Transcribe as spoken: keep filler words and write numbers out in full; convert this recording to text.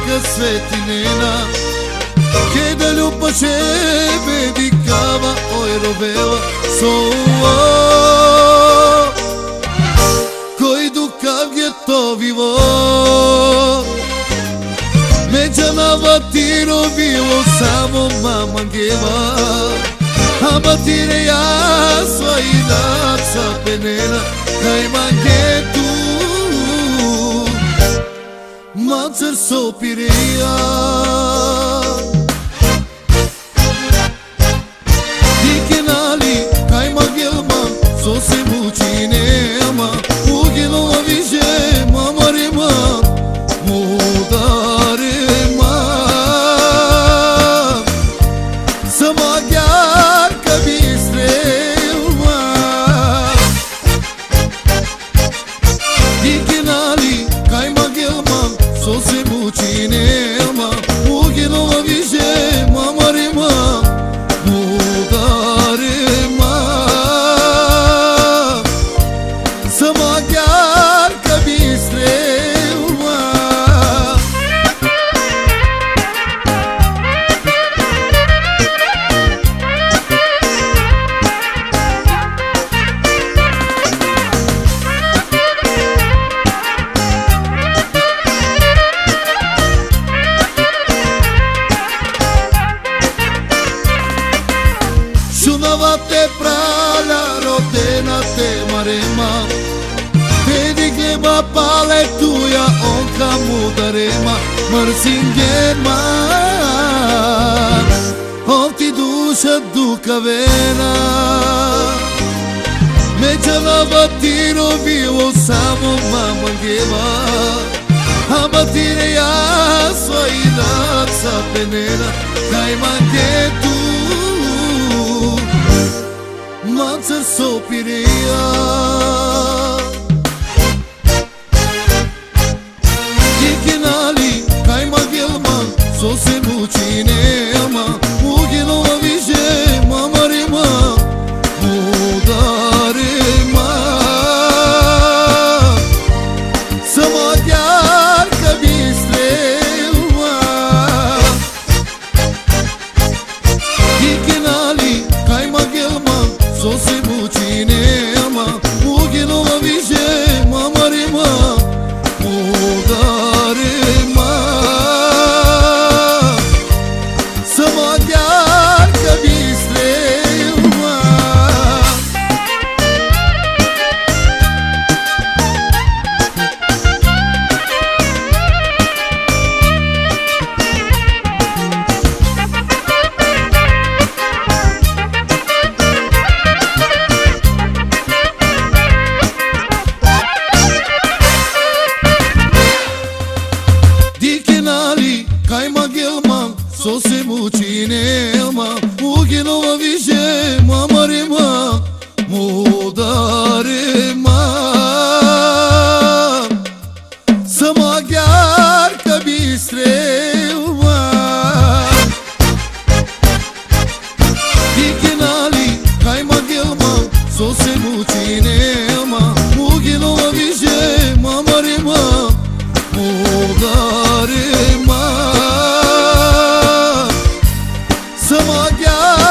majka svetinena, che da ljubav tebe dikava, oj roveva sova. Koji dukav je to vivo, međanava ti rovilo samo mama geva, a batire ja svojina capenena, kaj mangetu macer sopireja. Dikenali kaj magelman, so se muči nema, uginova više mamarima, mudarima. Sama gjarka bistrema, dikenali kaj magelman, so se muči nema, uginova više mamarima, mudarima. Sama gjarka bistrema. Šunava te pralja, rodena te marema, vedi gleba pale tuja, onka mudarema, mrzim German, on ti duša dukavena. Međanava ti rovilo samo mama geva, a batire ja svojina capenena, kaj mangetu macer sopireja. Dikenali kaj magelman, so se muči nema, uginova više mamarima, mudarima. Sama gjarka bistrema. Dikenali kaj magelman, so se muči nema, uginova više mamarima, mudarima. Sama gjarka bistrema. Dikenali kaj magelman, so se muči nema, uginova više mamarima, mudarima. Sama gjarka bistrema. Dikenali kaj magelman, so se muči nema, uginova više mamarima, mudarima. Sama gjarka